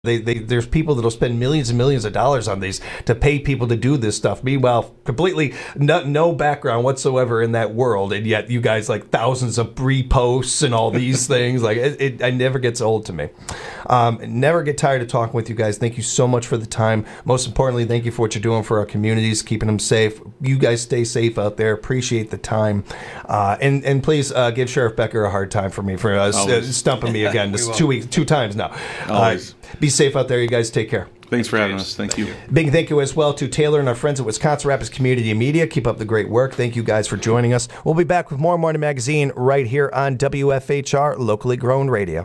There's people that'll spend millions and millions of dollars on these to pay people to do this stuff. Meanwhile, completely no background whatsoever in that world, and yet you guys like thousands of reposts and all these things. Like it never gets old to me. Never get tired of talking with you guys. Thank you so much for the time. Most importantly, thank you for what you're doing for our communities, keeping them safe. You guys stay safe out there. Appreciate the time, and please give Sheriff Becker a hard time for me for stumping me again. This 2 times now. Be safe out there, you guys. Take care. Thanks for having us. Thank you. Big thank you as well to Taylor and our friends at Wisconsin Rapids Community Media. Keep up the great work. Thank you guys for joining us. We'll be back with more Morning Magazine right here on WFHR, locally grown radio.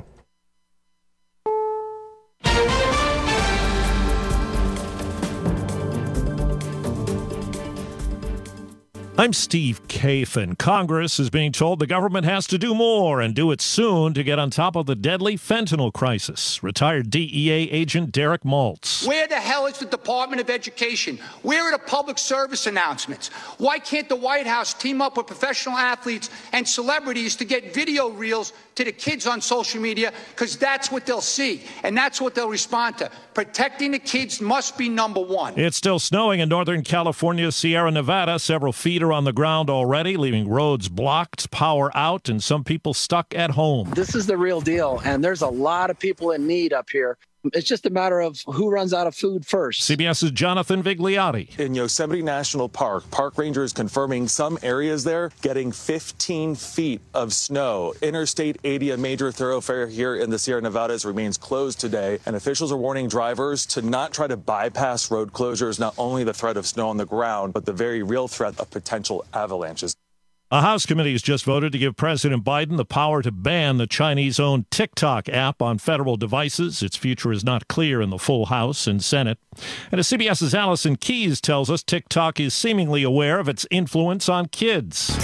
I'm Steve Kathan. Congress is being told the government has to do more and do it soon to get on top of the deadly fentanyl crisis. Retired DEA agent Derek Maltz. Where the hell is the Department of Education? Where are the public service announcements? Why can't the White House team up with professional athletes and celebrities to get video reels to the kids on social media? Because that's what they'll see, and that's what they'll respond to. Protecting the kids must be number one. It's still snowing in Northern California, Sierra Nevada. Several feet are on the ground already, leaving roads blocked, power out, and some people stuck at home. This is the real deal, and there's a lot of people in need up here. It's just a matter of who runs out of food first. CBS's Jonathan Vigliotti. In Yosemite National Park, park rangers confirming some areas there getting 15 feet of snow. Interstate 80, a major thoroughfare here in the Sierra Nevadas, remains closed today, and officials are warning drivers to not try to bypass road closures, not only the threat of snow on the ground, but the very real threat of potential avalanches. A House committee has just voted to give President Biden the power to ban the Chinese-owned TikTok app on federal devices. Its future is not clear in the full House and Senate. And as CBS's Allison Keyes tells us, TikTok is seemingly aware of its influence on kids.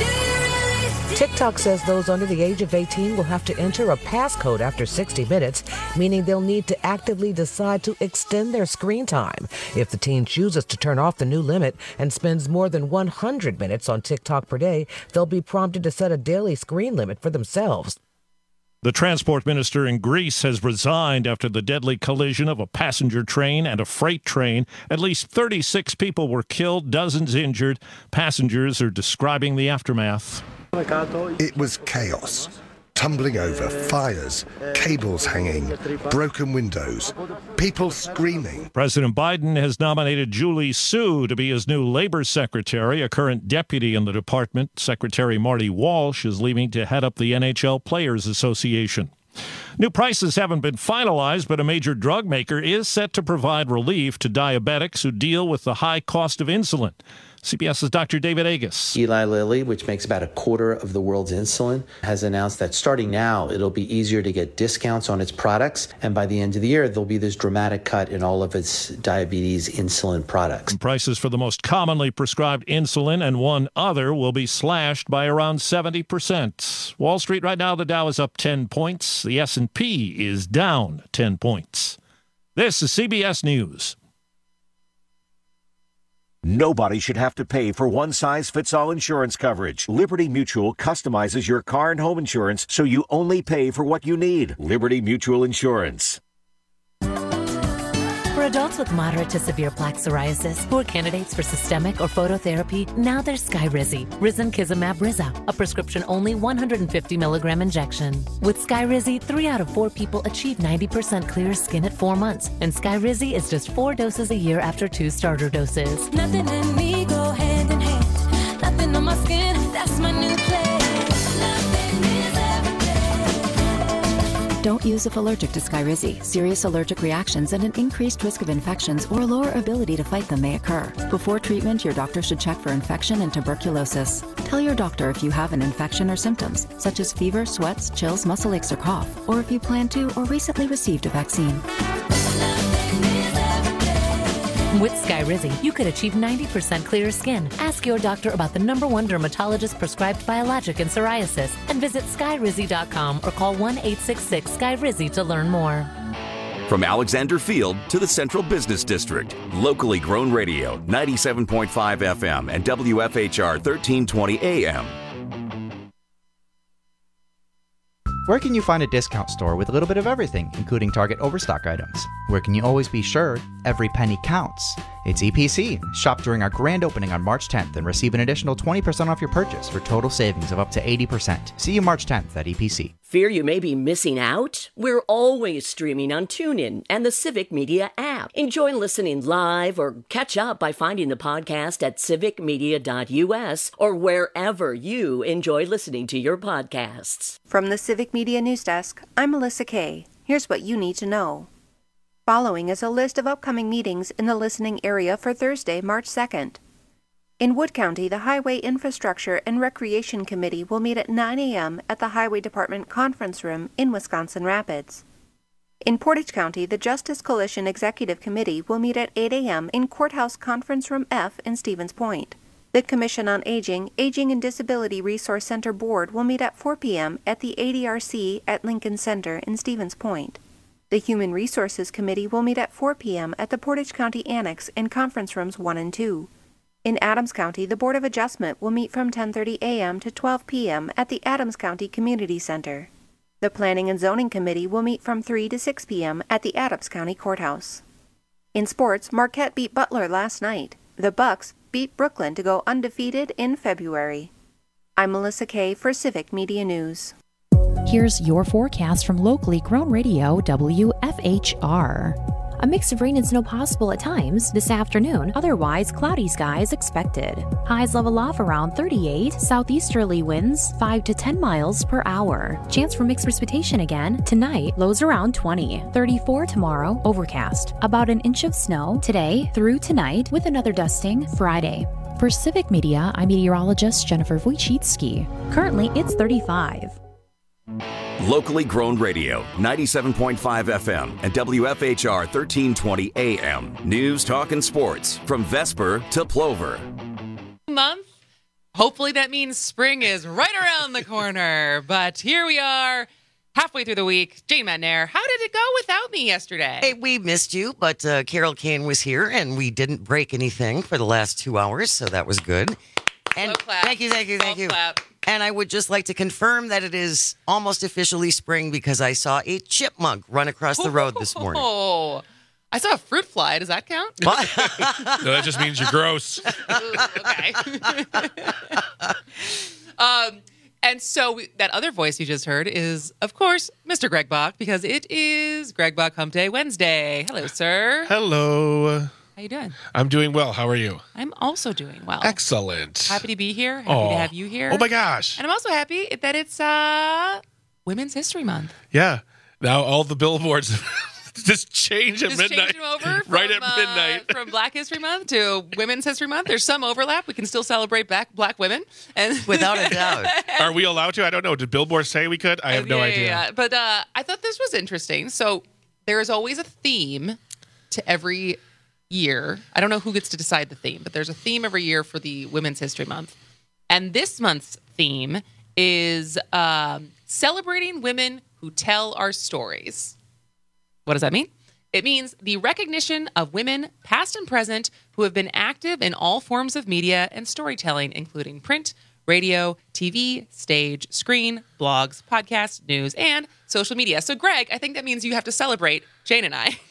TikTok says those under the age of 18 will have to enter a passcode after 60 minutes, meaning they'll need to actively decide to extend their screen time. If the teen chooses to turn off the new limit and spends more than 100 minutes on TikTok per day, they'll be prompted to set a daily screen limit for themselves. The transport minister in Greece has resigned after the deadly collision of a passenger train and a freight train. At least 36 people were killed, dozens injured. Passengers are describing the aftermath. It was chaos. Tumbling over, fires, cables hanging, broken windows, people screaming. President Biden has nominated Julie Su to be his new labor secretary, a current deputy in the department. Secretary Marty Walsh is leaving to head up the NHL Players Association. New prices haven't been finalized, but a major drug maker is set to provide relief to diabetics who deal with the high cost of insulin. CBS's Dr. David Agus. Eli Lilly, which makes about a quarter of the world's insulin, has announced that starting now, it'll be easier to get discounts on its products. And by the end of the year, there'll be this dramatic cut in all of its diabetes insulin products. And prices for the most commonly prescribed insulin and one other will be slashed by around 70%. Wall Street right now, the Dow is up 10 points. The S&P is down 10 points. This is CBS News. Nobody should have to pay for one-size-fits-all insurance coverage. Liberty Mutual customizes your car and home insurance so you only pay for what you need. Liberty Mutual Insurance. For adults with moderate to severe plaque psoriasis who are candidates for systemic or phototherapy, now there's Skyrizi, Risankizumab Riza, a prescription-only 150 milligram injection. With Skyrizi, 3 out of 4 people achieve 90% clear skin at 4 months, and Skyrizi is just 4 doses a year after 2 starter doses. Nothing in me go hand in hand. Nothing on my skin, that's my new play. Don't use if allergic to Skyrizi. Serious allergic reactions and an increased risk of infections or lower ability to fight them may occur. Before treatment, your doctor should check for infection and tuberculosis. Tell your doctor if you have an infection or symptoms, such as fever, sweats, chills, muscle aches, or cough, or if you plan to or recently received a vaccine. With Skyrizi, you could achieve 90% clearer skin. Ask your doctor about the #1 dermatologist prescribed biologic in psoriasis and visit Skyrizi.com or call 1-866-SKYRIZI to learn more. From Alexander Field to the Central Business District, locally grown radio, 97.5 FM and WFHR 1320 AM. Where can you find a discount store with a little bit of everything, including Target overstock items? Where can you always be sure every penny counts? It's EPC. Shop during our grand opening on March 10th and receive an additional 20% off your purchase for total savings of up to 80%. See you March 10th at EPC. Fear you may be missing out? We're always streaming on TuneIn and the Civic Media app. Enjoy listening live or catch up by finding the podcast at civicmedia.us or wherever you enjoy listening to your podcasts. From the Civic Media News Desk, I'm Melissa Kay. Here's what you need to know. Following is a list of upcoming meetings in the listening area for Thursday, March 2nd. In Wood County, the Highway Infrastructure and Recreation Committee will meet at 9 a.m. at the Highway Department Conference Room in Wisconsin Rapids. In Portage County, the Justice Coalition Executive Committee will meet at 8 a.m. in Courthouse Conference Room F in Stevens Point. The Commission on Aging, Aging and Disability Resource Center Board will meet at 4 p.m. at the ADRC at Lincoln Center in Stevens Point. The Human Resources Committee will meet at 4 p.m. at the Portage County Annex in Conference Rooms 1 and 2. In Adams County, the Board of Adjustment will meet from 10:30 a.m. to 12 p.m. at the Adams County Community Center. The Planning and Zoning Committee will meet from 3 to 6 p.m. at the Adams County Courthouse. In sports, Marquette beat Butler last night. The Bucks beat Brooklyn to go undefeated in February. I'm Melissa Kay for Civic Media News. Here's your forecast from locally grown radio WFHR. A mix of rain and snow possible at times this afternoon, otherwise cloudy skies expected. Highs level off around 38, southeasterly winds 5 to 10 miles per hour. Chance for mixed precipitation again tonight, lows around 20. 34 tomorrow, overcast. About an inch of snow today through tonight with another dusting Friday. For Civic Media, I'm meteorologist Jennifer Wojcicki. Currently, it's 35. Locally grown radio, 97.5 FM and WFHR 1320 AM. News, talk, and sports from Vesper to Plover. Month. Hopefully that means spring is right around the corner. But here we are, halfway through the week. Jane Madnair, how did it go without me yesterday? Hey, we missed you, but Carol Kane was here, and we didn't break anything for the last 2 hours, so that was good. And thank you. Clap. And I would just like to confirm that it is almost officially spring because I saw a chipmunk run across the road this morning. Oh, I saw a fruit fly. Does that count? No, that just means you're gross. Ooh, okay. And so that other voice you just heard is, of course, Mr. Greg Bach, because it is Greg Bach Hump Day Wednesday. Hello, sir. Hello. How you doing? I'm doing well. How are you? I'm also doing well. Excellent. Happy to be here. Happy to have you here. Oh, my gosh. And I'm also happy that it's Women's History Month. Yeah. Now all the billboards just change at midnight. Change them over right at midnight. From Black History Month to Women's History Month. There's some overlap. We can still celebrate black women. And without a doubt. Are we allowed to? I don't know. Did billboards say we could? I have no idea. Yeah. But I thought this was interesting. So there is always a theme to every year. I don't know who gets to decide the theme, but there's a theme every year for the Women's History Month. And this month's theme is celebrating women who tell our stories. What does that mean? It means the recognition of women, past and present, who have been active in all forms of media and storytelling, including print, radio, TV, stage, screen, blogs, podcasts, news, and social media. So, Greg, I think that means you have to celebrate Jane and I.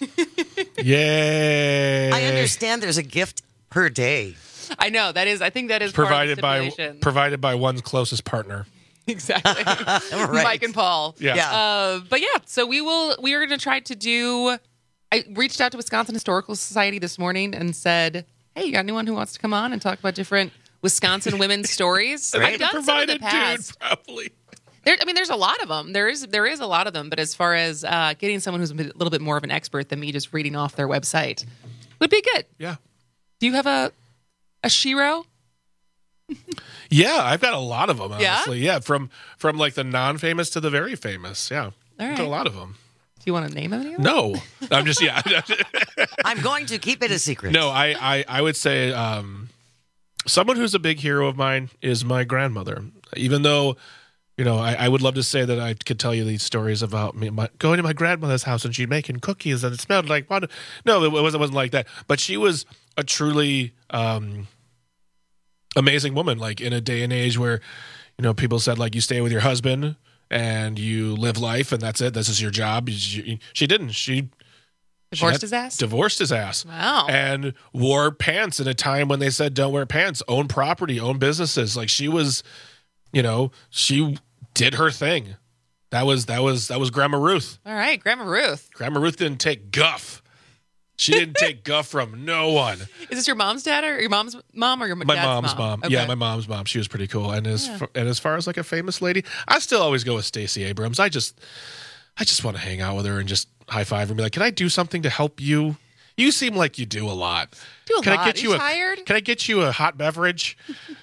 Yay. I understand there's a gift per day. I know. I think that is provided part by one's closest partner. Exactly. Right. Mike and Paul. Yeah. But yeah, so we are going to try to do. I reached out to Wisconsin Historical Society this morning and said, "Hey, you got anyone who wants to come on and talk about different Wisconsin women's stories?" Right. I've done some in the past. Dude, probably. There's a lot of them. There is a lot of them. But as far as getting someone who's a little bit more of an expert than me, just reading off their website, would be good. Yeah. Do you have a Shiro? Yeah, I've got a lot of them, honestly. Yeah, from like the non-famous to the very famous. Yeah. All I've right. got a lot of them. Do you want to name them? No. I'm just, yeah. I'm going to keep it a secret. No, I would say someone who's a big hero of mine is my grandmother. Even though, I would love to say that I could tell you these stories about me going to my grandmother's house and she'd making cookies and it smelled like water. No, it wasn't like that. But she was a truly amazing woman, like in a day and age where, people said like you stay with your husband and you live life, and that's it. This is your job. She didn't. She Divorced his ass? Divorced his ass. Wow. And wore pants in a time when they said don't wear pants. Own property, own businesses. Like she was, she did her thing. That was Grandma Ruth. All right, Grandma Ruth. Grandma Ruth didn't take guff. She didn't take guff from no one. Is this your mom's dad or your mom's mom or your My dad's mom's mom. Okay. Yeah, my mom's mom. She was pretty cool. And as far as like a famous lady, I still always go with Stacey Abrams. I just want to hang out with her and just high five her and be like, "Can I do something to help you? You seem like you do a lot. Can I get you tired? Can I get you a hot beverage?"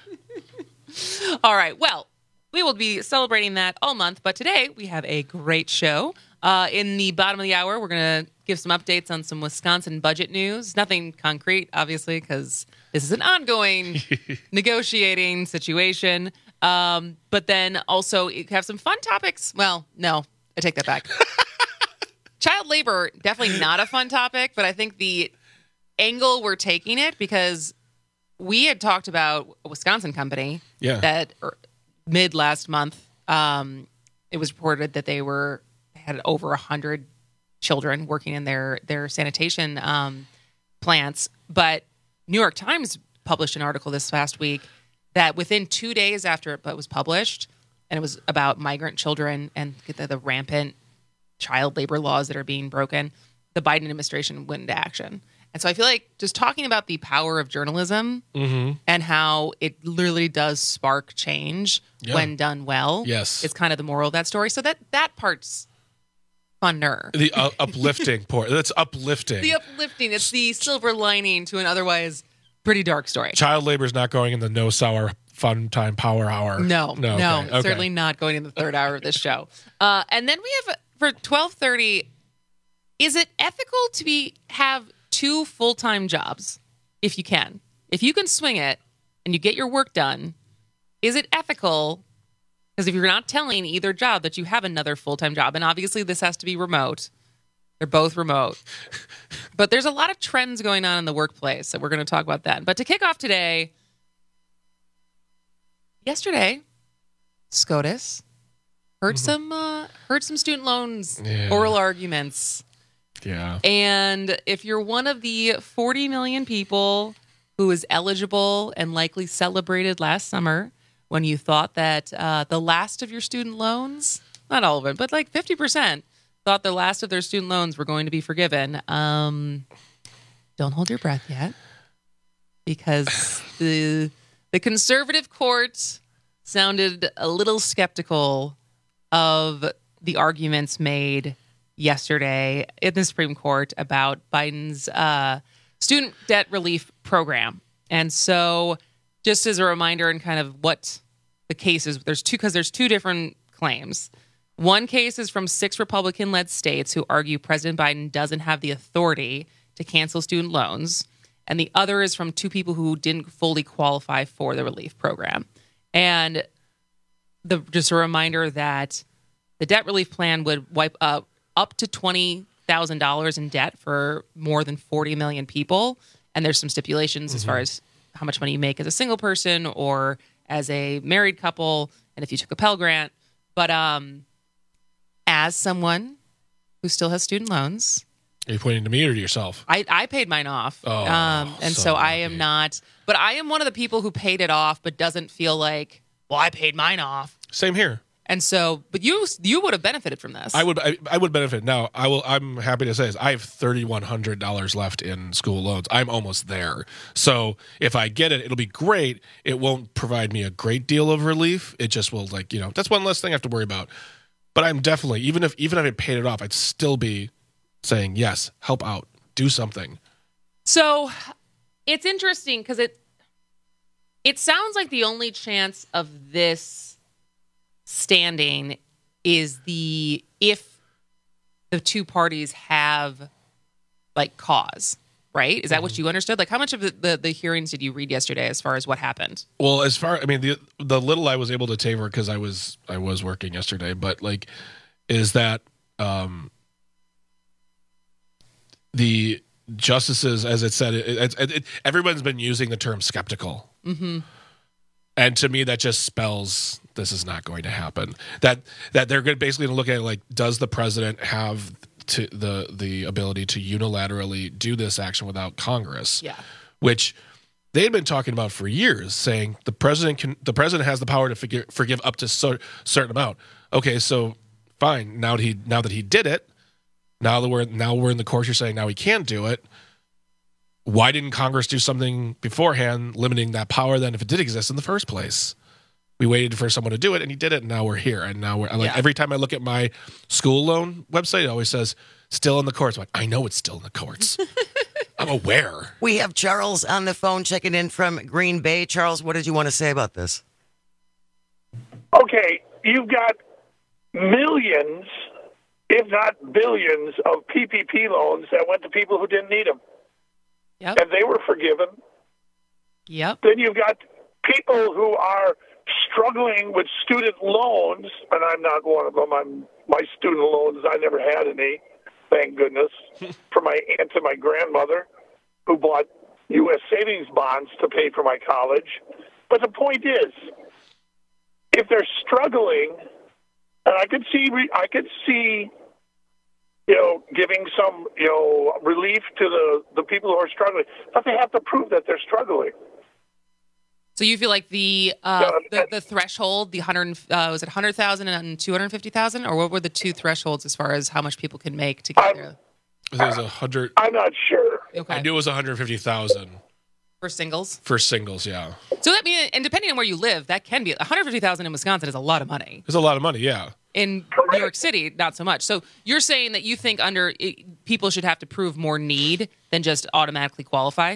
All right. Well, we will be celebrating that all month, but today we have a great show. In the bottom of the hour, we're going to give some updates on some Wisconsin budget news. Nothing concrete, obviously, because this is an ongoing negotiating situation. But then also have some fun topics. Well, no, I take that back. Child labor, definitely not a fun topic, but I think the angle we're taking it, because we had talked about a Wisconsin company that mid last month, it was reported that they had over 100 children working in their sanitation plants. But New York Times published an article this past week that within 2 days after it was published, and it was about migrant children and the rampant child labor laws that are being broken, the Biden administration went into action. And so I feel like just talking about the power of journalism and how it literally does spark change when done well is kind of the moral of that story. So that part's funner. The uplifting part. That's uplifting. The uplifting. It's the silver lining to an otherwise pretty dark story. Child labor is not going in the no sour fun time power hour. No, okay. Certainly not going in the third hour of this show. And then we have for 12:30. Is it ethical to have 2 full-time jobs? If you can swing it and you get your work done, is it ethical? Because if you're not telling either job that you have another full-time job, and obviously this has to be remote. They're both remote. But there's a lot of trends going on in the workplace, so we're going to talk about that. But to kick off today, yesterday, SCOTUS heard some student loans, oral arguments. Yeah. And if you're one of the 40 million people who is eligible and likely celebrated last summer when you thought that the last of your student loans, not all of it, but like 50%, thought the last of their student loans were going to be forgiven, don't hold your breath yet, because the conservative court sounded a little skeptical of the arguments made yesterday in the Supreme Court about Biden's student debt relief program. And so just as a reminder and kind of what the case is, there's two different claims. One case is from 6 Republican-led states who argue President Biden doesn't have the authority to cancel student loans. And the other is from 2 people who didn't fully qualify for the relief program. And just a reminder that the debt relief plan would wipe up to $20,000 in debt for more than 40 million people. And there's some stipulations as far as how much money you make as a single person or as a married couple, and if you took a Pell Grant. But as someone who still has student loans, are you pointing to me or to yourself? I paid mine off. Oh, and so I am not, but I am one of the people who paid it off, but doesn't feel like, well, I paid mine off. Same here. And so, but you would have benefited from this. I would benefit. Now, I'm happy to say this. I have $3,100 left in school loans. I'm almost there. So if I get it, it'll be great. It won't provide me a great deal of relief. It just will, that's one less thing I have to worry about. But I'm definitely, even if I paid it off, I'd still be saying, yes, help out, do something. So it's interesting because it sounds like the only chance of this standing is if the 2 parties have cause, right? Is that what you understood? How much of the hearings did you read yesterday as far as what happened? Well, the little I was able to taper because I was working yesterday, but is that the justices, as it said, everyone's been using the term skeptical. Mm-hmm. And to me, that just spells this is not going to happen. That they're basically going to look at it like, does the president have the ability to unilaterally do this action without Congress? Yeah. Which they had been talking about for years, saying the president has the power to forgive up to certain amount. Okay, so fine. Now that he did it, now we're in the course. You're saying now he can't do it. Why didn't Congress do something beforehand, limiting that power? Then, if it did exist in the first place, we waited for someone to do it, and he did it, and now we're here. And now every time I look at my school loan website, it always says still in the courts. I'm like, I know it's still in the courts. I'm aware. We have Charles on the phone checking in from Green Bay. Charles, what did you want to say about this? Okay, you've got millions, if not billions, of PPP loans that went to people who didn't need them. Yep. And they were forgiven. Yep. Then you've got people who are struggling with student loans, and I'm not one of them. My student loans, I never had any, thank goodness, for my aunt and my grandmother, who bought U.S. savings bonds to pay for my college. But the point is, if they're struggling, and I could see, giving some, relief to the people who are struggling, but they have to prove that they're struggling. So you feel like the threshold, the 100,000 and 250,000, or what were the two thresholds as far as how much people can make to get there? It was 100. I'm not sure. Okay. I knew it was 150,000 for singles. For singles, yeah. So that means, and depending on where you live, that can be 150,000 in Wisconsin is a lot of money. It's a lot of money, yeah. In New York City, not so much. So you're saying that you think people should have to prove more need than just automatically qualify?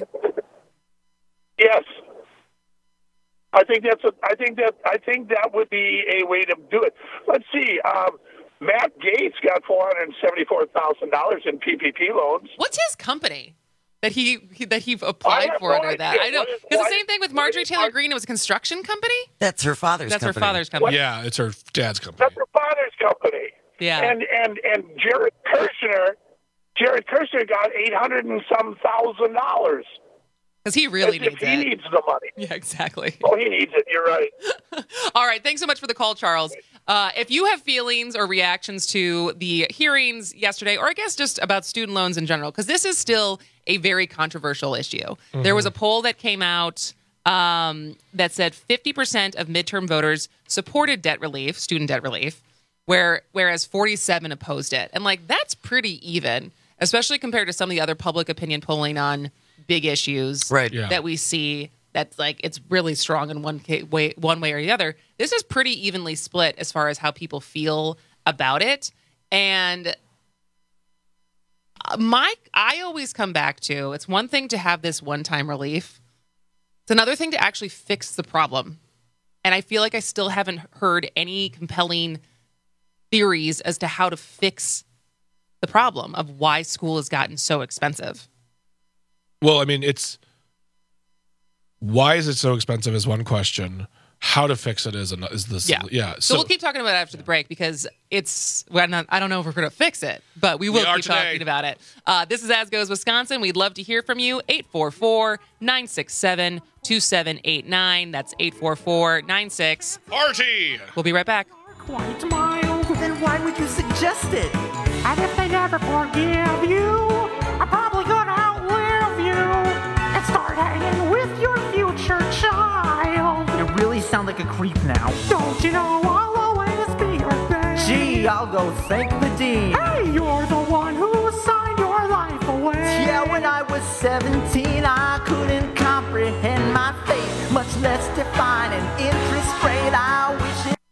Yes. I think that would be a way to do it. Let's see. Matt Gaetz got $474,000 in PPP loans. What's his company that he applied for under that? I know, because the same thing with Marjorie Taylor Greene. It was a construction company. That's her father's company. Her father's company. Yeah, it's her dad's company. That's her father's company. Yeah. And Jared Kushner got $800,000 and some thousand. Because he really needs it. He needs the money. Yeah, exactly. Oh, he needs it. You're right. All right. Thanks so much for the call, Charles. If you have feelings or reactions to the hearings yesterday, or I guess just about student loans in general, because this is still a very controversial issue. Mm-hmm. There was a poll that came out that said 50% of midterm voters supported debt relief, student debt relief, whereas 47% opposed it. And that's pretty even, especially compared to some of the other public opinion polling on big issues that we see. That's it's really strong in one way or the other. This is pretty evenly split as far as how people feel about it. And I always come back to, it's one thing to have this one-time relief. It's another thing to actually fix the problem. And I feel like I still haven't heard any compelling theories as to how to fix the problem of why school has gotten so expensive. Well, I mean, why is it so expensive is one question. How to fix it is this. Yeah. So we'll keep talking about it after the break because I don't know if we're going to fix it, but we will keep talking about it. This is As Goes Wisconsin. We'd love to hear from you. 844-967-2789. That's 844-96. Party. We'll be right back. Quite mild. Then why would you suggest it? And if they never forgive you, I'm probably gonna outlive you and start hanging with your future child. You really sound like a creep now. Don't you know I'll always be your babe? Gee, I'll go thank the dean. Hey, you're the one who signed your life away. Yeah, when I was 17, I couldn't comprehend my fate, much less define an interest rate. I wish it.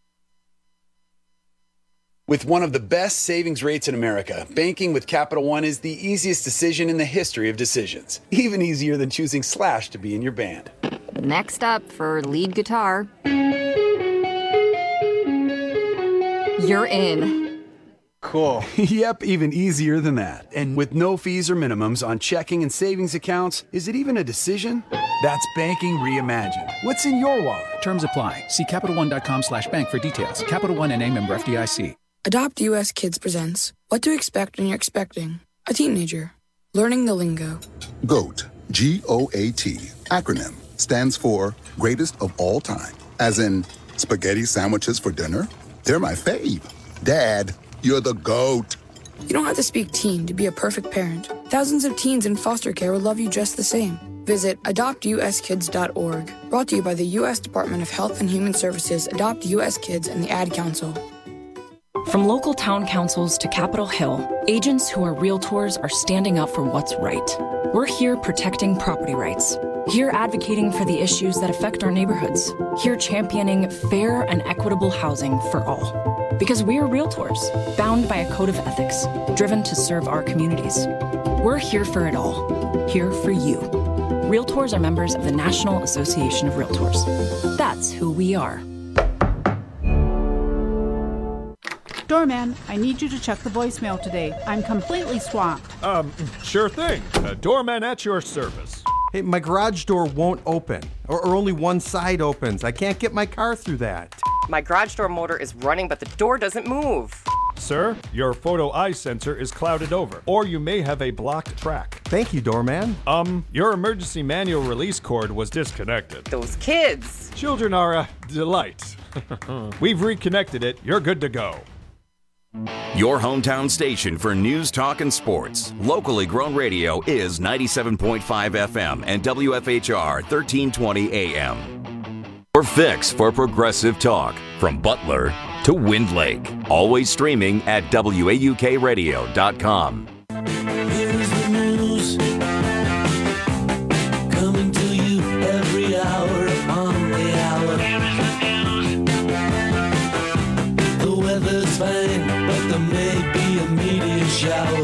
With one of the best savings rates in America, banking with Capital One is the easiest decision in the history of decisions. Even easier than choosing Slash to be in your band. Next up for lead guitar. You're in. Cool. Yep, even easier than that. And with no fees or minimums on checking and savings accounts, is it even a decision? That's banking reimagined. What's in your wallet? Terms apply. See CapitalOne.com/bank for details. Capital One N.A. member FDIC. Adopt US Kids presents What to Expect When You're Expecting a Teenager. Learning the Lingo. GOAT, G-O-A-T, acronym, stands for Greatest of All Time. As in, Spaghetti sandwiches for dinner? They're my fave. Dad, you're the GOAT. You don't have to speak teen to be a perfect parent. Thousands of teens in foster care will love you just the same. Visit adoptuskids.org. Brought to you by the U.S. Department of Health and Human Services, Adopt U.S. Kids, and the Ad Council. From local town councils to Capitol Hill, agents who are realtors are standing up for what's right. We're here protecting property rights. Here advocating for the issues that affect our neighborhoods. Here championing fair and equitable housing for all. Because we are realtors, bound by a code of ethics, driven to serve our communities. We're here for it all. Here for you. Realtors are members of the National Association of Realtors. That's who we are. Doorman, I need you to check the voicemail today. I'm completely swamped. Sure thing. Doorman at your service. Hey, my garage door won't open, or only one side opens. I can't get my car through that. My garage door motor is running, but the door doesn't move. Sir, your photo eye sensor is clouded over, or you may have a blocked track. Thank you, Doorman. Your emergency manual release cord was disconnected. Those kids. Children are a delight. We've reconnected it. You're good to go. Your hometown station for news, talk, and sports. Locally grown radio is 97.5 FM and WFHR 1320 AM. Your fix for progressive talk from Butler to Wind Lake. Always streaming at WAUKradio.com. Here's the news, coming to you every hour on the hour. The weather's fine, but there may be a meteor shower.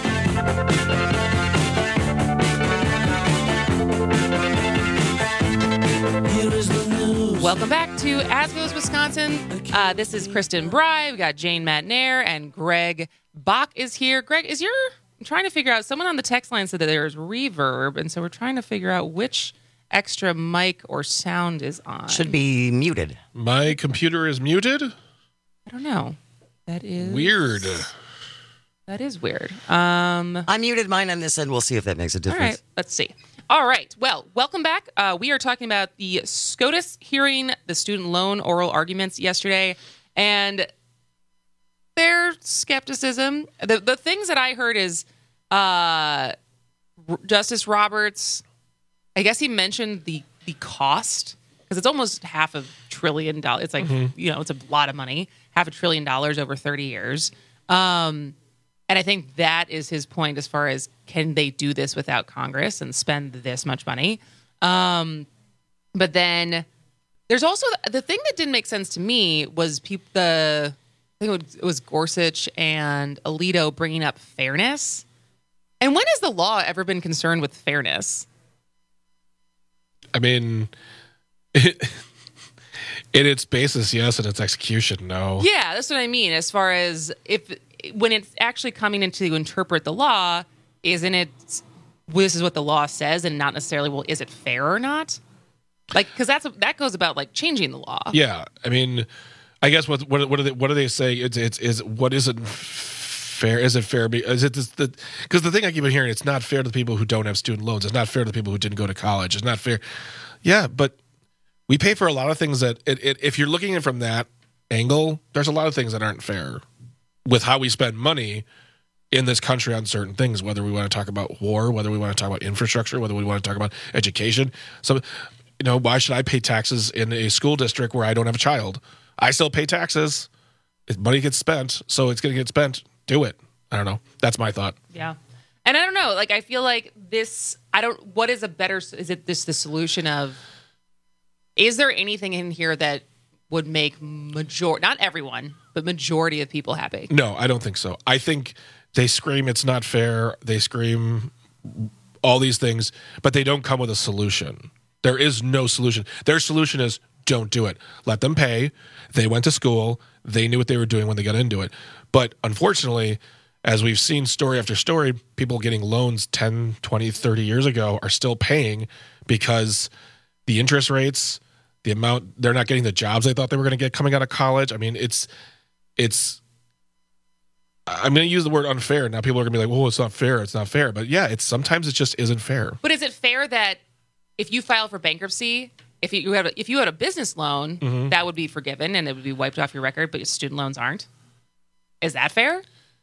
Here is the news. Welcome back to As Goes Wisconsin. This is Kristen Bry. We got Jane Matnair and Greg Bach is here. Greg, I'm trying to figure out, someone on the text line said that there's reverb, and so we're trying to figure out which extra mic or sound is on. Should be muted. My computer is muted? I don't know. That is weird. That is weird. I muted mine on this end. We'll see if that makes a difference. All right, let's see. All right. Well, welcome back. We are talking about the SCOTUS hearing, the student loan oral arguments yesterday, and their skepticism. The things that I heard is Justice Roberts, I guess he mentioned the cost, because it's almost $500 billion. It's like, it's a lot of money, $500 billion over 30 years. And I think that is his point as far as, can they do this without Congress and spend this much money? But then there's also the thing that didn't make sense to me was I think it was Gorsuch and Alito bringing up fairness. And when has the law ever been concerned with fairness? I mean, in its basis, yes, and its execution, no. Yeah, that's what I mean. As far as when it's actually coming in to interpret the law, isn't it, this is what the law says and not necessarily, well, is it fair or not? Like, because that goes about like changing the law. Yeah, I mean, I guess what do they say? It's what isn't fair? Is it fair? Is it because the thing I keep on hearing, it's not fair to the people who don't have student loans. It's not fair to the people who didn't go to college. It's not fair. Yeah, but we pay for a lot of things that if you're looking at it from that angle, there's a lot of things that aren't fair with how we spend money in this country on certain things, whether we want to talk about war, whether we want to talk about infrastructure, whether we want to talk about education. So, why should I pay taxes in a school district where I don't have a child? I still pay taxes. If money gets spent, so it's going to get spent. Do it. I don't know. That's my thought. Yeah. And I don't know. Like, I feel like what is a better, is it the solution of, is there anything in here that would make not everyone, but majority of people happy? No, I don't think so. I think they scream it's not fair. They scream all these things, but they don't come with a solution. There is no solution. Their solution is don't do it. Let them pay. They went to school. They knew what they were doing when they got into it. But unfortunately, as we've seen story after story, people getting loans 10, 20, 30 years ago are still paying because the interest rates, the amount, they're not getting the jobs they thought they were going to get coming out of college. I mean, it's I'm going to use the word unfair. Now people are going to be like, well, it's not fair. It's not fair. But yeah, sometimes it just isn't fair. But is it fair that if you file for bankruptcy if you had a business loan, that would be forgiven and it would be wiped off your record, but student loans aren't. Is that fair?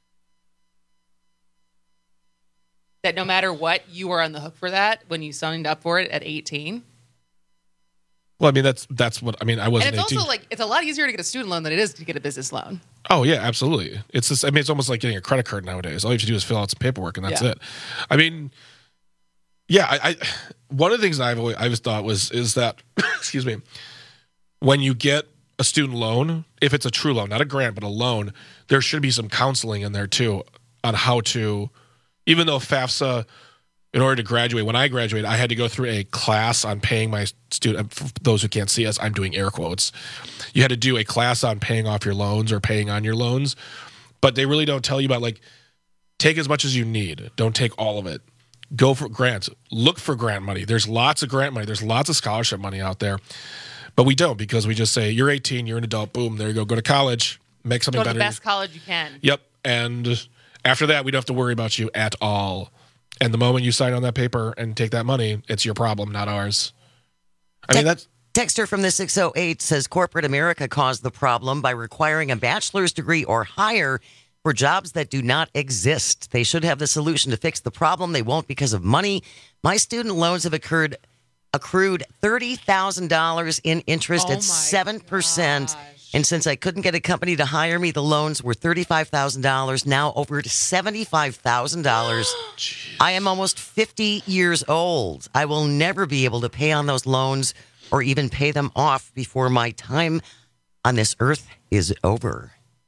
That no matter what, you are on the hook for that when you signed up for it at 18? Well, I mean, that's what I mean. I wasn't. And it's 18. also like it's a lot easier to get a student loan than it is to get a business loan. Oh yeah, absolutely. It's just, I mean, it's almost like getting a credit card nowadays. All you have to do is fill out some paperwork, and that's it. I mean, yeah. I one of the things I always thought is that excuse me, when you get a student loan, if it's a true loan, not a grant, but a loan, there should be some counseling in there too on how to. Even though FAFSA, in order to graduate, when I graduated, I had to go through a class on paying my student. For those who can't see us, I'm doing air quotes. You had to do a class on paying off your loans or paying on your loans, but they really don't tell you about, like, take as much as you need. Don't take all of it. Go for grants. Look for grant money. There's lots of grant money. There's lots of scholarship money out there, but we don't, because we just say, you're 18, you're an adult, boom, there you go. Go to college, make something better. Go to the best college you can. Yep, and after that, we don't have to worry about you at all. And the moment you sign on that paper and take that money, it's your problem, not ours. I mean, that's... Texter from the 608 says corporate America caused the problem by requiring a bachelor's degree or higher for jobs that do not exist. They should have the solution to fix the problem. They won't because of money. My student loans have accrued $30,000 in interest at 7%. And since I couldn't get a company to hire me, the loans were $35,000, now over to $75,000. I am almost 50 years old. I will never be able to pay on those loans or even pay them off before my time on this earth is over.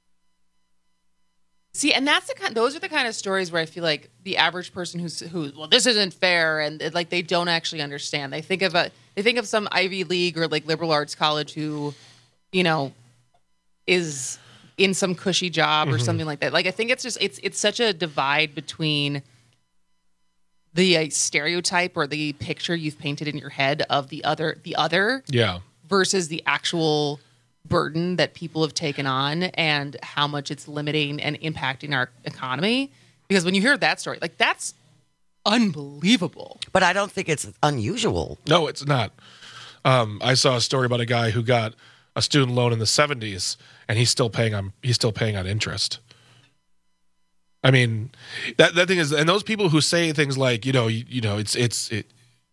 See, and those are the kind of stories where I feel like the average person who well, this isn't fair, and like they don't actually understand. They think of some Ivy League or like liberal arts college who, you know, is in some cushy job or something like that. Like, I think it's just, it's such a divide between the stereotype or the picture you've painted in your head of the other versus the actual burden that people have taken on and how much it's limiting and impacting our economy. Because when you hear that story, like, that's unbelievable. But I don't think it's unusual. No, it's not. I saw a story about a guy who got a student loan in the 70s, and he's still paying on interest. I mean, that thing is, and those people who say things like, go ahead.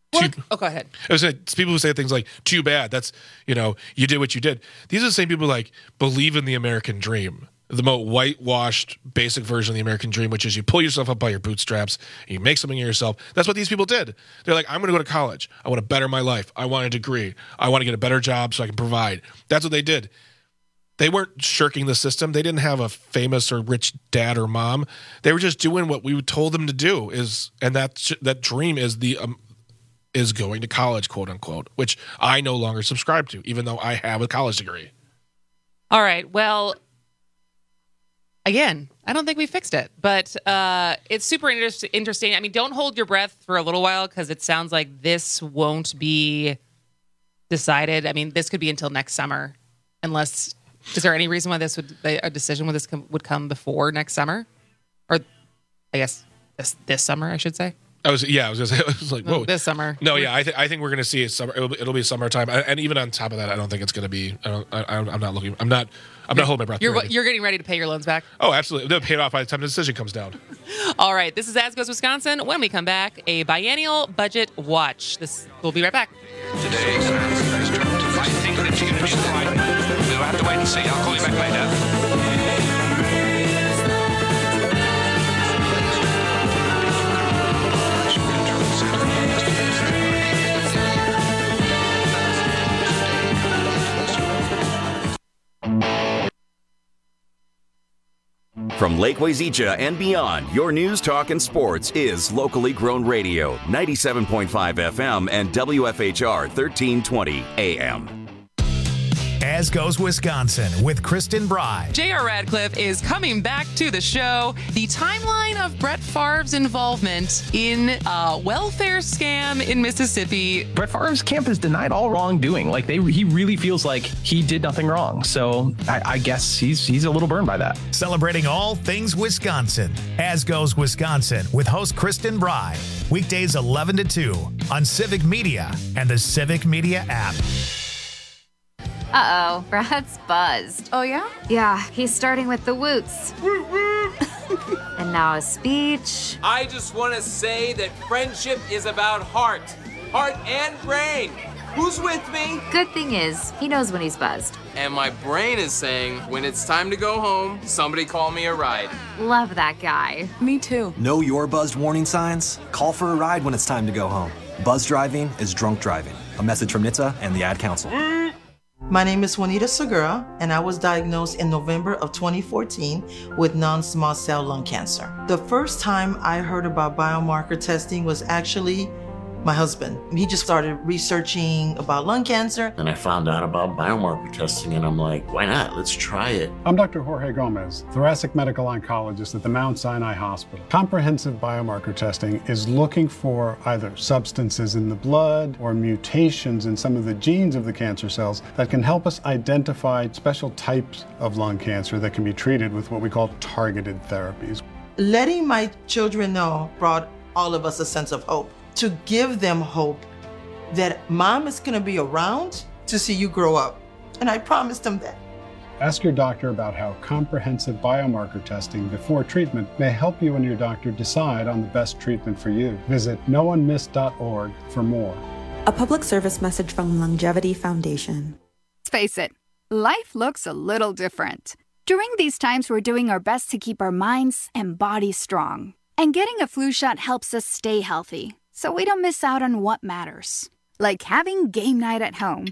It's people who say things like, too bad, that's, you did what you did. These are the same people who, like, believe in the American dream, the most whitewashed basic version of the American dream, which is you pull yourself up by your bootstraps and you make something of yourself. That's what these people did. They're like, I'm going to go to college. I want to better my life. I want a degree. I want to get a better job so I can provide. That's what they did. They weren't shirking the system. They didn't have a famous or rich dad or mom. They were just doing what we told them to do. And that dream is is going to college, quote unquote, which I no longer subscribe to, even though I have a college degree. All right. Well, again, I don't think we fixed it, but it's super interesting. I mean, don't hold your breath for a little while, because it sounds like this won't be decided. I mean, this could be until next summer, unless. Is there any reason why a decision would come before next summer, or I guess this summer, I should say? I was gonna say, I was like, whoa, this summer. No, yeah, I think we're gonna see it summer. It'll be summertime, and even on top of that, I don't think it's gonna be. I'm not looking. I'm not holding my breath. You're getting ready to pay your loans back. Oh, absolutely. They'll pay it off by the time the decision comes down. All right, this is As Goes Wisconsin. When we come back, a biennial budget watch. We'll be right back. Today, I think that you can push the line. We'll have to wait and see. I'll call you back later. From Lake Wazeecha and beyond, your news, talk, and sports is locally grown radio, 97.5 FM and WFHR 1320 AM. As Goes Wisconsin with Kristen Bry. J.R. Radcliffe is coming back to the show. The timeline of Brett Favre's involvement in a welfare scam in Mississippi. Brett Favre's camp has denied all wrongdoing. Like he really feels like he did nothing wrong. So I guess he's a little burned by that. Celebrating all things Wisconsin. As Goes Wisconsin with host Kristen Bry. Weekdays 11 to 2 on Civic Media and the Civic Media app. Uh-oh, Brad's buzzed. Oh, yeah? Yeah, he's starting with the woots. And now a speech. I just want to say that friendship is about heart and brain. Who's with me? Good thing is, he knows when he's buzzed. And my brain is saying, when it's time to go home, somebody call me a ride. Love that guy. Me too. Know your buzzed warning signs? Call for a ride when it's time to go home. Buzz driving is drunk driving. A message from NHTSA and the Ad Council. My name is Juanita Segura, and I was diagnosed in November of 2014 with non-small cell lung cancer. The first time I heard about biomarker testing was actually my husband. He just started researching about lung cancer. And I found out about biomarker testing, and I'm like, why not? Let's try it. I'm Dr. Jorge Gomez, thoracic medical oncologist at the Mount Sinai Hospital. Comprehensive biomarker testing is looking for either substances in the blood or mutations in some of the genes of the cancer cells that can help us identify special types of lung cancer that can be treated with what we call targeted therapies. Letting my children know brought all of us a sense of hope. To give them hope that mom is going to be around to see you grow up. And I promised them that. Ask your doctor about how comprehensive biomarker testing before treatment may help you and your doctor decide on the best treatment for you. Visit noonemiss.org for more. A public service message from Longevity Foundation. Let's face it, life looks a little different. During these times, we're doing our best to keep our minds and bodies strong. And getting a flu shot helps us stay healthy, so we don't miss out on what matters, like having game night at home.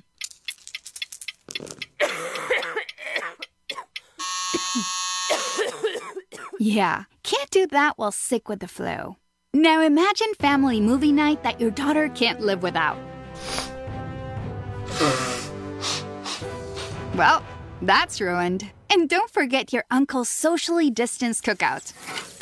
Yeah, can't do that while sick with the flu. Now imagine family movie night that your daughter can't live without. Well, that's ruined. And don't forget your uncle's socially distanced cookout.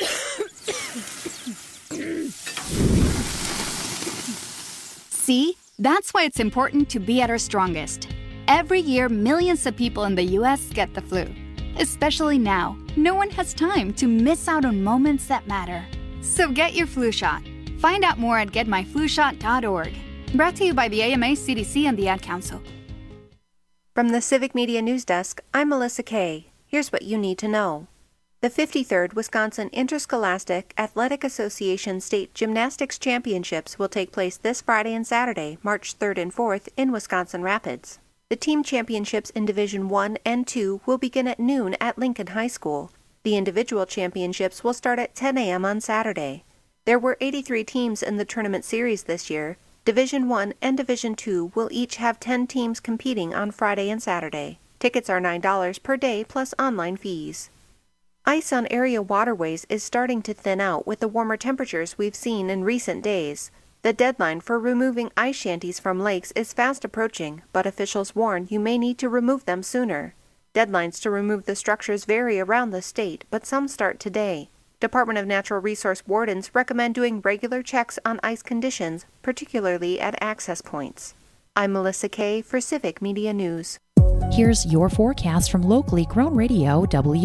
See, that's why it's important to be at our strongest. Every year, millions of people in the U.S. get the flu. Especially now, no one has time to miss out on moments that matter. So get your flu shot. Find out more at getmyflushot.org. Brought to you by the AMA, CDC, and the Ad Council. From the Civic Media News Desk, I'm Melissa Kay. Here's what you need to know. The 53rd Wisconsin Interscholastic Athletic Association State Gymnastics Championships will take place this Friday and Saturday, March 3rd and 4th, in Wisconsin Rapids. The team championships in Division 1 and 2 will begin at noon at Lincoln High School. The individual championships will start at 10 a.m. on Saturday. There were 83 teams in the tournament series this year. Division 1 and Division 2 will each have 10 teams competing on Friday and Saturday. Tickets are $9 per day plus online fees. Ice on area waterways is starting to thin out with the warmer temperatures we've seen in recent days. The deadline for removing ice shanties from lakes is fast approaching, but officials warn you may need to remove them sooner. Deadlines to remove the structures vary around the state, but some start today. Department of Natural Resource wardens recommend doing regular checks on ice conditions, particularly at access points. I'm Melissa Kay for Civic Media News. Here's your forecast from locally grown radio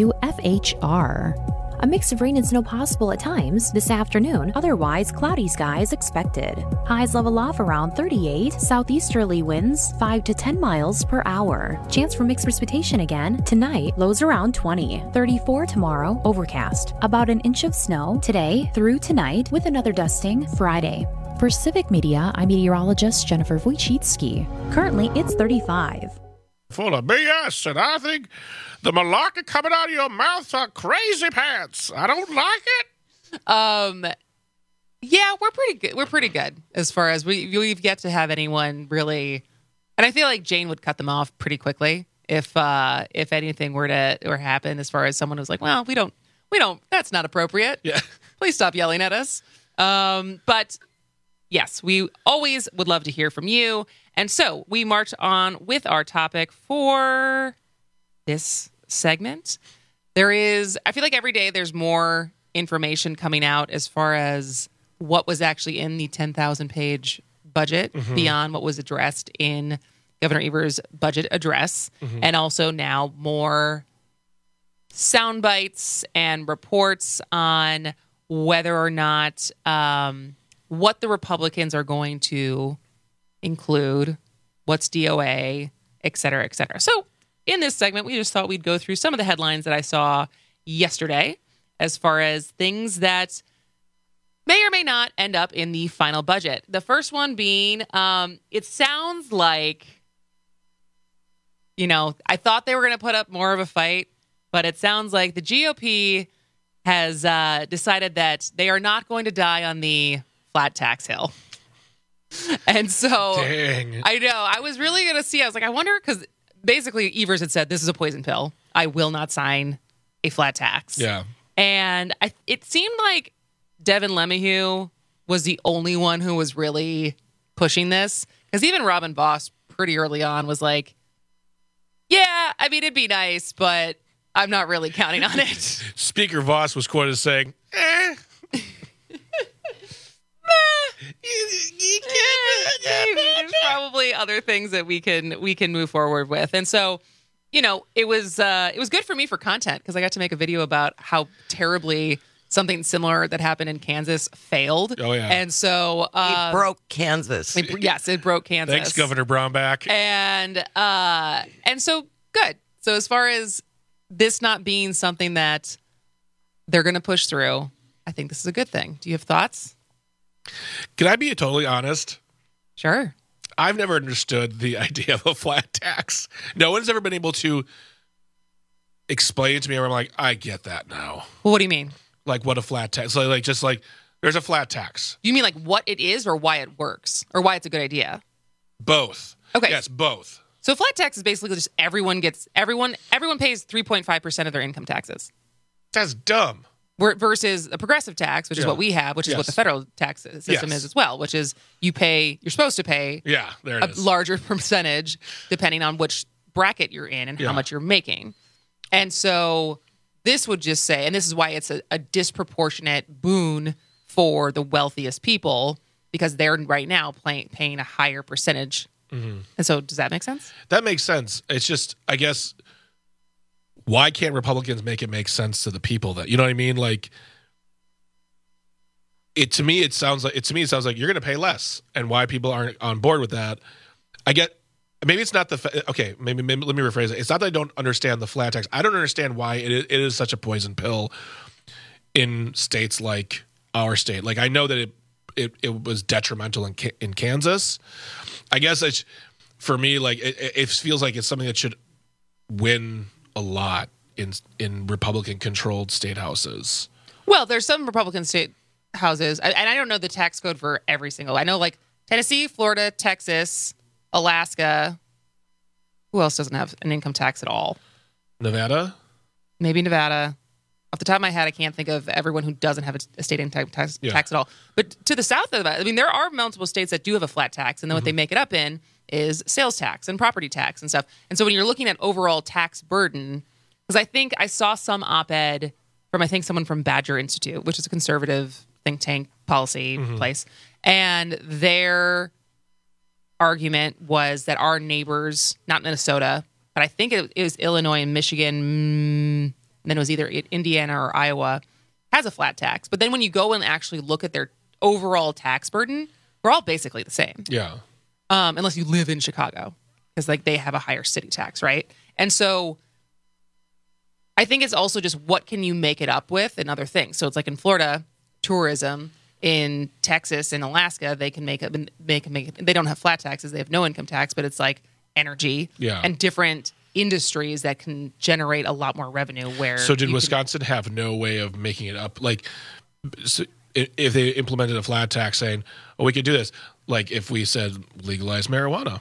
WFHR. A mix of rain and snow possible at times this afternoon, otherwise cloudy skies expected. Highs level off around 38, southeasterly winds 5 to 10 miles per hour. Chance for mixed precipitation again tonight, lows around 20. 34 tomorrow, overcast. About an inch of snow today through tonight with another dusting Friday. For Civic Media, I'm meteorologist Jennifer Wojcicki. Currently, it's 35. Full of BS, and I think the malarkey coming out of your mouth are crazy pants. I don't like it. Yeah, we're pretty good. We're pretty good as far as we've yet to have anyone really, and I feel like Jane would cut them off pretty quickly if anything were to happen. As far as someone who's like, well, we don't. That's not appropriate. Yeah, please stop yelling at us. But yes, we always would love to hear from you. And so we march on with our topic for this segment. I feel like every day there's more information coming out as far as what was actually in the 10,000-page budget beyond what was addressed in Governor Evers' budget address. And also now more sound bites and reports on whether or not what the Republicans are going to include, what's DOA, et cetera, et cetera. So in this segment, we just thought we'd go through some of the headlines that I saw yesterday as far as things that may or may not end up in the final budget. The first one being, it sounds like, I thought they were going to put up more of a fight, but it sounds like the GOP has decided that they are not going to die on the flat tax hill. And so, dang. I know, I was really going to see, I was like, I wonder, because basically Evers had said, this is a poison pill. I will not sign a flat tax. Yeah. And it seemed like Devin LeMahieu was the only one who was really pushing this. Because even Robin Voss pretty early on was like, yeah, I mean, it'd be nice, but I'm not really counting on it. Speaker Voss was quoted as saying, there's probably other things that we can move forward with. And so, it was good for me for content because I got to make a video about how terribly something similar that happened in Kansas failed. Oh, yeah. And so it broke Kansas. It broke Kansas. Thanks, Governor Brownback. And so good. So as far as this not being something that they're going to push through, I think this is a good thing. Do you have thoughts? Can I be totally honest? Sure. I've never understood the idea of a flat tax. No one's ever been able to explain it to me where I'm like, I get that now. Well, what do you mean? Like what a flat tax, like there's a flat tax. You mean like what it is or why it works or why it's a good idea? Both. Okay. Yes, both. So flat tax is basically just everyone pays 3.5% of their income taxes. That's dumb. Versus a progressive tax, which is what we have, which is what the federal tax system is as well, which is you're supposed to pay a larger percentage depending on which bracket you're in and how much you're making. And so this would just say, and this is why it's a disproportionate boon for the wealthiest people because they're right now paying a higher percentage. Mm-hmm. And so does that make sense? That makes sense. It's just, I guess, why can't Republicans make it make sense to the people that, you know what I mean? Like to me, it sounds like you're going to pay less and why people aren't on board with that. I get, maybe it's not maybe let me rephrase it. It's not that I don't understand the flat tax. I don't understand why it is such a poison pill in states like our state. Like I know that it was detrimental in Kansas. I guess for me, like it feels like it's something that should win a lot in Republican-controlled state houses. Well, there's some Republican state houses, and I don't know the tax code for every single. I know like Tennessee, Florida, Texas, Alaska. Who else doesn't have an income tax at all? Nevada? Maybe Nevada. Off the top of my head, I can't think of everyone who doesn't have a state income tax at all. But to the south of that, I mean, there are multiple states that do have a flat tax, and then what they make it up in is sales tax and property tax and stuff. And so when you're looking at overall tax burden, because I think I saw some op-ed from, someone from Badger Institute, which is a conservative think tank policy place, and their argument was that our neighbors, not Minnesota, but I think it was Illinois and Michigan, and then it was either Indiana or Iowa, has a flat tax. But then when you go and actually look at their overall tax burden, we're all basically the same. Yeah. Unless you live in Chicago, because like they have a higher city tax, right? And so I think it's also just what can you make it up with and other things. So it's like in Florida, tourism. In Texas and Alaska, they can make it. They don't have flat taxes; they have no income tax. But it's like energy and different industries that can generate a lot more revenue. So did Wisconsin have no way of making it up? Like, so if they implemented a flat tax, saying, "Oh, we could do this," like if we said legalize marijuana,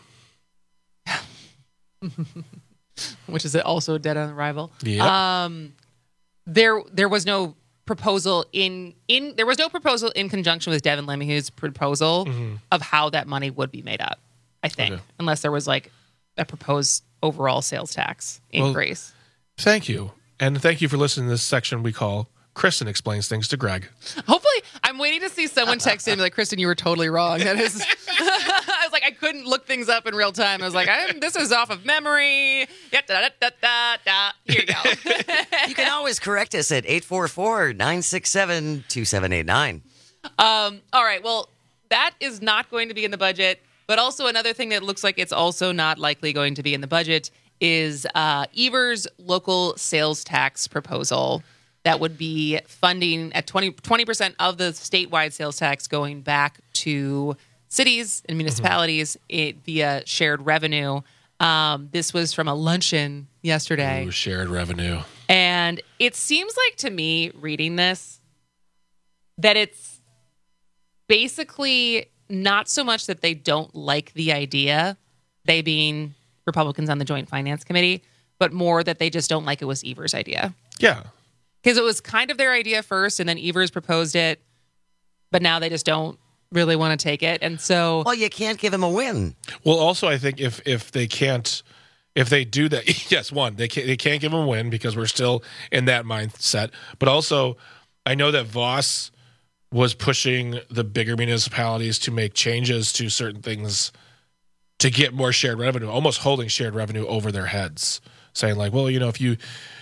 which is also dead on arrival. Yeah. There was no proposal in conjunction with Devin LeMahieu's proposal of how that money would be made up, I think, unless there was like a proposed overall sales tax increase. Well, thank you. And thank you for listening to this section we call Kristen Explains Things to Greg. Hopefully, I'm waiting to see someone text in like, Kristen, you were totally wrong. That is, I was like, I couldn't look things up in real time. I was like, this is off of memory. Here you go. You can always correct us at 844-967-2789. All right. Well, that is not going to be in the budget. But also another thing that looks like it's also not likely going to be in the budget is Evers' local sales tax proposal that would be funding at 20% of the statewide sales tax going back to cities and municipalities via shared revenue. This was from a luncheon yesterday. Ooh, shared revenue. And it seems like to me, reading this, that it's basically not so much that they don't like the idea, they being Republicans on the Joint Finance Committee, but more that they just don't like it was Evers' idea. Yeah. Because it was kind of their idea first, and then Evers proposed it, but now they just don't really want to take it. And so... Well, you can't give him a win. Well, also, I think if they do that, yes, one, they can't give him a win because we're still in that mindset. But also, I know that Voss was pushing the bigger municipalities to make changes to certain things to get more shared revenue, almost holding shared revenue over their heads, saying like, well, if you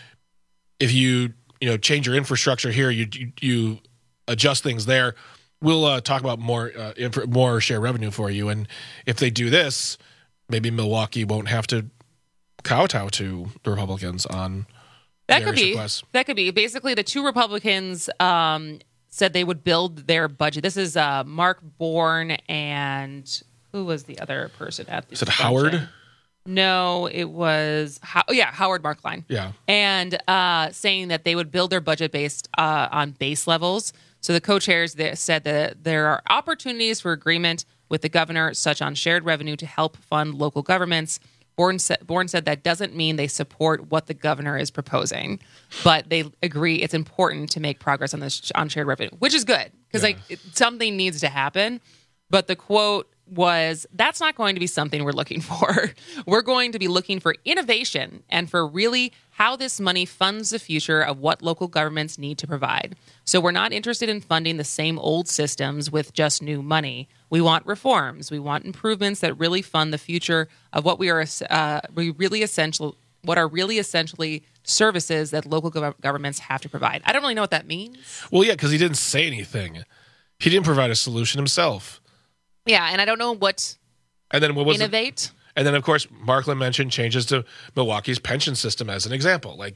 change your infrastructure here, you adjust things there, we'll talk about more shared revenue for you. And if they do this, maybe Milwaukee won't have to kowtow to the Republicans on that could be requests. That could be basically the two Republicans said they would build their budget. This is Mark Bourne and who was the other person at the Is it Howard? No, it was Howard Markline. Yeah. And saying that they would build their budget based on base levels. So the co-chairs said that there are opportunities for agreement with the governor, such on shared revenue to help fund local governments. Bourne said that doesn't mean they support what the governor is proposing, but they agree it's important to make progress on shared revenue, which is good because something needs to happen. But the quote was, that's not going to be something we're looking for. We're going to be looking for innovation and for really how this money funds the future of what local governments need to provide. So we're not interested in funding the same old systems with just new money. We want reforms. We want improvements that really fund the future of what are really essentially services that local governments have to provide. I don't really know what that means. Well, yeah, because he didn't say anything. He didn't provide a solution himself. Yeah, and I don't know what. And then what was innovate? And then, of course, Markland mentioned changes to Milwaukee's pension system as an example. Like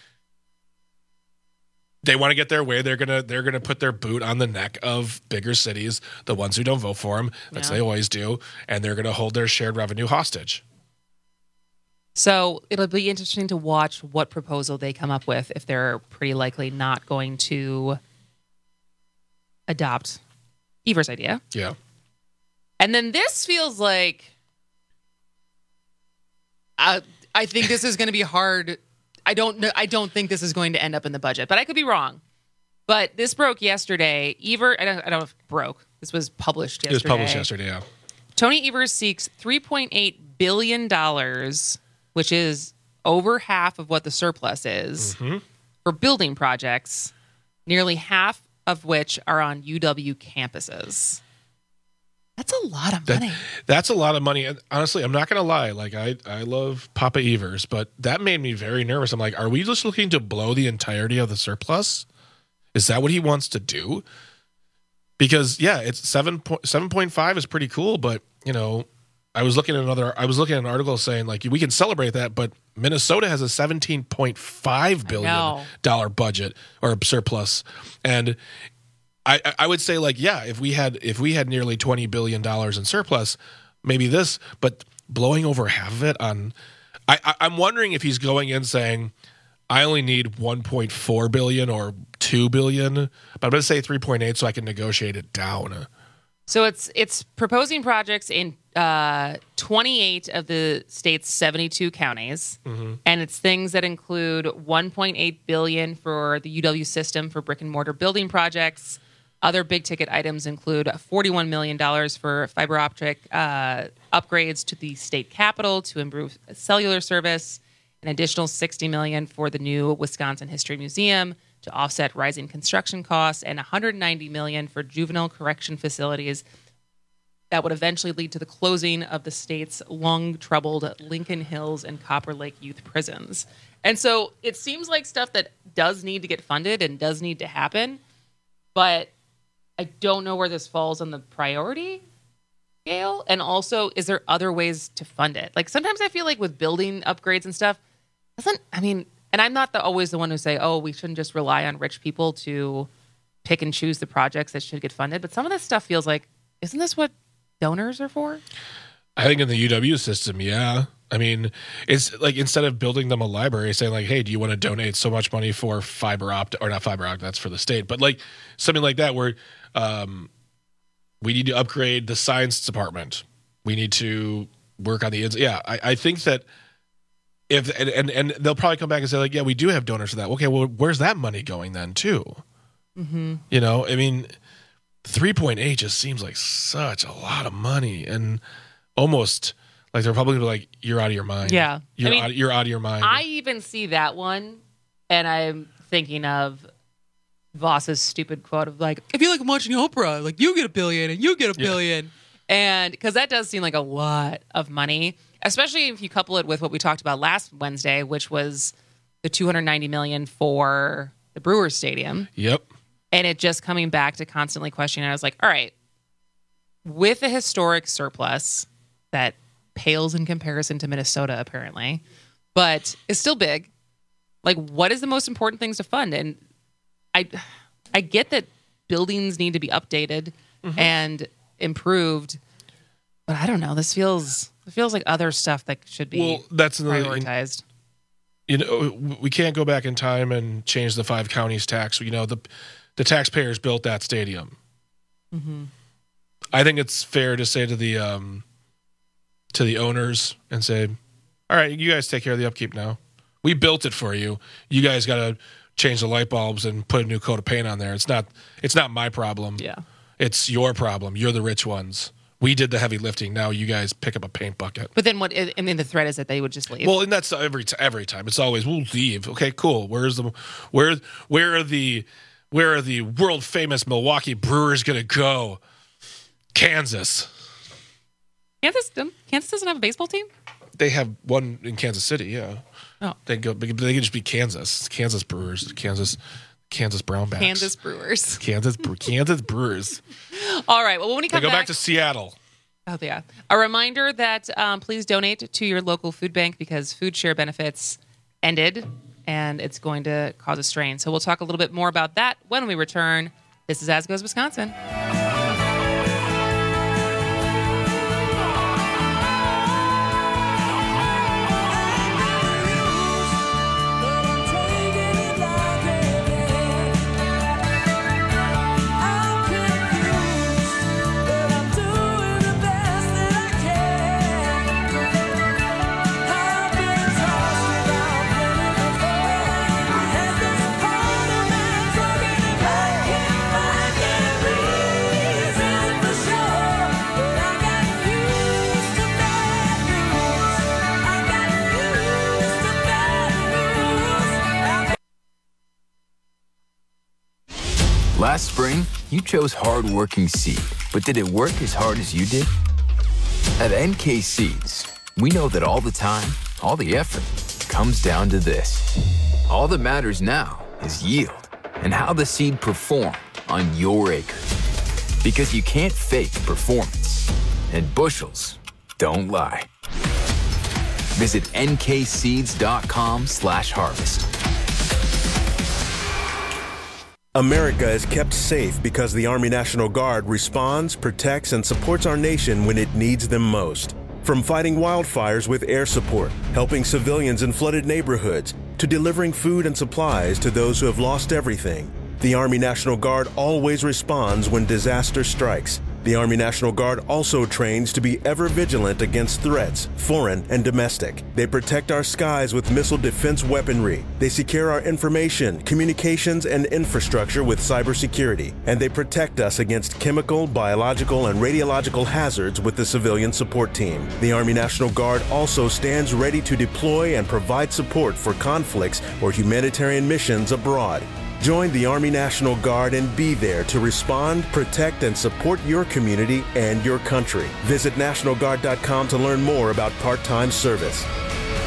they want to get their way. They're gonna put their boot on the neck of bigger cities, the ones who don't vote for them. That's they always do, and they're gonna hold their shared revenue hostage. So it'll be interesting to watch what proposal they come up with if they're pretty likely not going to adopt Evers' idea. Yeah. And then this feels like I think this is going to be hard. I don't think this is going to end up in the budget, but I could be wrong. But this broke yesterday. I don't know if it broke. This was published yesterday. It was published yesterday, yeah. Tony Evers seeks $3.8 billion, which is over half of what the surplus is, for building projects, nearly half of which are on UW campuses. That's a lot of money. That's a lot of money. And honestly, I'm not going to lie. Like, I love Papa Evers, but that made me very nervous. I'm like, are we just looking to blow the entirety of the surplus? Is that what he wants to do? Because, yeah, it's 7.5 is pretty cool, but, I was looking at an article saying, like, we can celebrate that, but Minnesota has a $17.5 billion budget or surplus. And I would say, like, yeah, if we had nearly $20 billion in surplus, maybe this, but blowing over half of it on, I'm wondering if he's going in saying, I only need 1.4 billion or 2 billion, but I'm going to say 3.8 so I can negotiate it down. So it's proposing projects in 28 of the state's 72 counties, and it's things that include 1.8 billion for the UW system for brick and mortar building projects. Other big ticket items include $41 million for fiber optic upgrades to the state capitol to improve cellular service, an additional $60 million for the new Wisconsin History Museum to offset rising construction costs, and $190 million for juvenile correction facilities that would eventually lead to the closing of the state's long-troubled Lincoln Hills and Copper Lake youth prisons. And so it seems like stuff that does need to get funded and does need to happen, but I don't know where this falls on the priority scale. And also, is there other ways to fund it? Like sometimes I feel like with building upgrades and stuff, and I'm not always the one who say, oh, we shouldn't just rely on rich people to pick and choose the projects that should get funded. But some of this stuff feels like, isn't this what donors are for? I think in the UW system, yeah. I mean, it's like instead of building them a library, saying like, hey, do you want to donate so much money for fiber optic, or not fiber optic, that's for the state, but like something like that where we need to upgrade the science department. We need to work on the yeah. I think that if and they'll probably come back and say like, yeah, we do have donors for that. Okay, well, where's that money going then too? Mm-hmm. You know, I mean, 3.8 just seems like such a lot of money, and almost like the Republicans are like, you're out of your mind. Yeah, you're out of your mind. I even see that one, and I'm thinking of Voss's stupid quote of like, if you like watching Oprah, like you get $1 billion and you get $1 billion. And because that does seem like a lot of money, especially if you couple it with what we talked about last Wednesday, which was the $290 million for the Brewers Stadium. Yep. And it just coming back to constantly questioning. I was like, all right, with a historic surplus that pales in comparison to Minnesota, apparently, but is still big. Like, what is the most important things to fund? And I get that buildings need to be updated and improved, but I don't know. It feels like other stuff that should be prioritized. You know, we can't go back in time and change the 5 counties tax. You know, the taxpayers built that stadium. Mm-hmm. I think it's fair to say to the owners and say, all right, you guys take care of the upkeep now. We built it for you. You guys got to change the light bulbs and put a new coat of paint on there. It's not my problem. Yeah. It's your problem. You're the rich ones. We did the heavy lifting. Now you guys pick up a paint bucket. But then the threat is that they would just leave. Well, and that's every time. It's always, we'll leave. Okay, cool. Where are the world famous Milwaukee Brewers going to go? Kansas. Kansas doesn't have a baseball team? They have one in Kansas City, yeah. Oh. They can just be Kansas. Kansas Brewers. Kansas Brownbacks. Kansas Brewers. Kansas Brewers. All right. Well, when we come back to Seattle. Oh, yeah. A reminder that please donate to your local food bank because food share benefits ended and it's going to cause a strain. So we'll talk a little bit more about that when we return. This is As Goes Wisconsin. Last spring, you chose hard-working seed, but did it work as hard as you did? At NK Seeds, we know that all the time, all the effort, comes down to this. All that matters now is yield and how the seed performed on your acre. Because you can't fake performance, and bushels don't lie. Visit nkseeds.com/harvest. America is kept safe because the Army National Guard responds, protects, and supports our nation when it needs them most. From fighting wildfires with air support, helping civilians in flooded neighborhoods, to delivering food and supplies to those who have lost everything, the Army National Guard always responds when disaster strikes. The Army National Guard also trains to be ever vigilant against threats, foreign and domestic. They protect our skies with missile defense weaponry. They secure our information, communications, and infrastructure with cybersecurity. And they protect us against chemical, biological, and radiological hazards with the civilian support team. The Army National Guard also stands ready to deploy and provide support for conflicts or humanitarian missions abroad. Join the Army National Guard and be there to respond, protect, and support your community and your country. Visit NationalGuard.com to learn more about part-time service.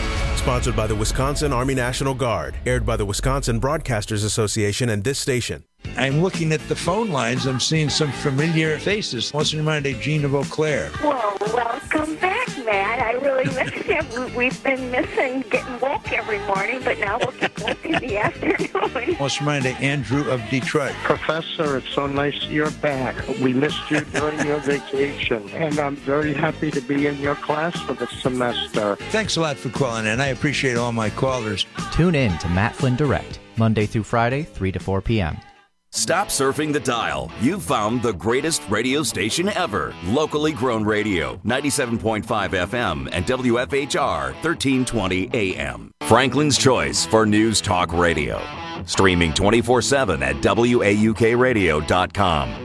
Sponsored by the Wisconsin Army National Guard. Aired by the Wisconsin Broadcasters Association and this station. I'm looking at the phone lines. I'm seeing some familiar faces. What's in mind, Gene of Eau Claire? Well, welcome back, Matt. I really miss you. We've been missing getting woke every morning, but now we'll get woke in the afternoon. What's in mind, Andrew of Detroit? Professor, it's so nice you're back. We missed you during your vacation, and I'm very happy to be in your class for the semester. Thanks a lot for calling in. I appreciate all my callers. Tune in to Matt Flynn Direct, Monday through Friday, 3 to 4 p.m. Stop surfing the dial. You've found the greatest radio station ever. Locally grown radio, 97.5 FM and WFHR 1320 AM. Franklin's Choice for News Talk Radio. Streaming 24/7 at WAUKradio.com.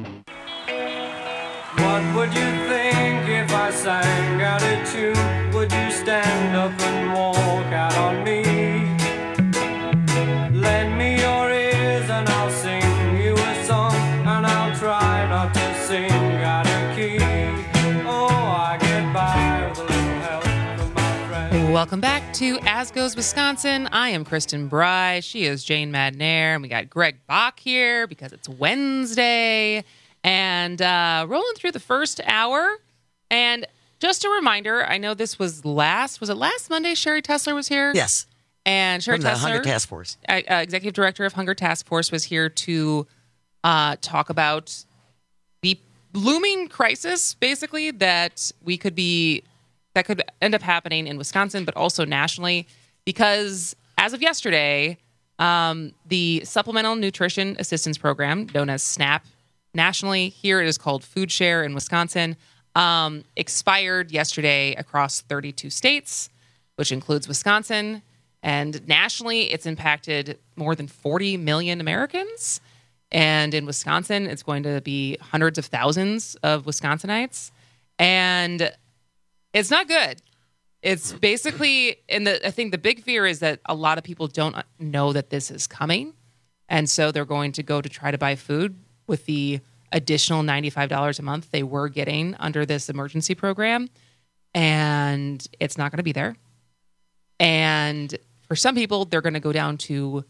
What would you think if I sang out a tune? Would you stand up and walk out on me? Lend me your ears and I'll sing you a song, and I'll try not to sing out of key. Oh, I get by with a little help from my friends. Welcome back to As Goes Wisconsin. I am Kristen Bry. She is Jane Madnair. And we got Greg Bach here because it's Wednesday. And rolling through the first hour. And just a reminder, I know this was last Monday Sherry Tessler was here? Yes. And Sherry From the Tessler, Hunger Task Force. Executive Director of Hunger Task Force, was here to talk about the looming crisis, basically, that could end up happening in Wisconsin, but also nationally, because as of yesterday, the Supplemental Nutrition Assistance Program, known as SNAP, nationally, here it is called Food Share in Wisconsin, expired yesterday across 32 states, which includes Wisconsin. And nationally, it's impacted more than 40 million Americans. And in Wisconsin, it's going to be hundreds of thousands of Wisconsinites. And it's not good. It's basically, I think the big fear is that a lot of people don't know that this is coming. And so they're going to go to try to buy food with the additional $95 a month they were getting under this emergency program. And it's not going to be there. And for some people, they're going to go down to